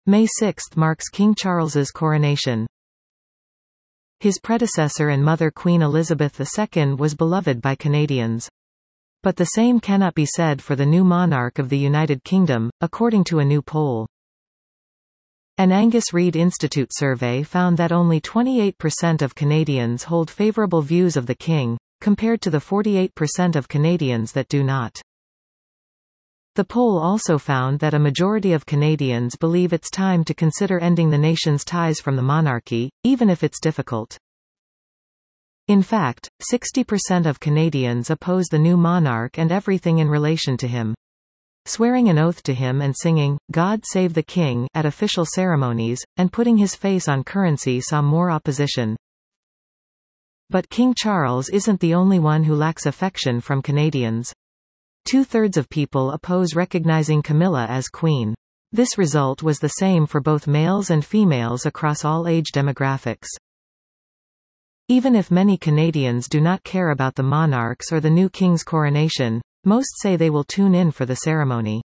May 6 marks King Charles's coronation. His predecessor and mother Queen Elizabeth II was beloved by Canadians. But the same cannot be said for the new monarch of the United Kingdom, according to a new poll. An Angus Reid Institute survey found that only 28% of Canadians hold favourable views of the King, compared to the 48% of Canadians that do not. The poll also found that a majority of Canadians believe it's time to consider ending the nation's ties from the monarchy, even if it's difficult. In fact, 60% of Canadians oppose the new monarch and everything in relation to him. Swearing an oath to him and singing, "God Save the King," at official ceremonies, and putting his face on currency saw more opposition. But King Charles isn't the only one who lacks affection from Canadians. 2/3 of people oppose recognizing Camilla as Queen. This result was the same for both males and females across all age demographics. Even if many Canadians do not care about the monarch's or the new king's coronation, most say they will tune in for the ceremony.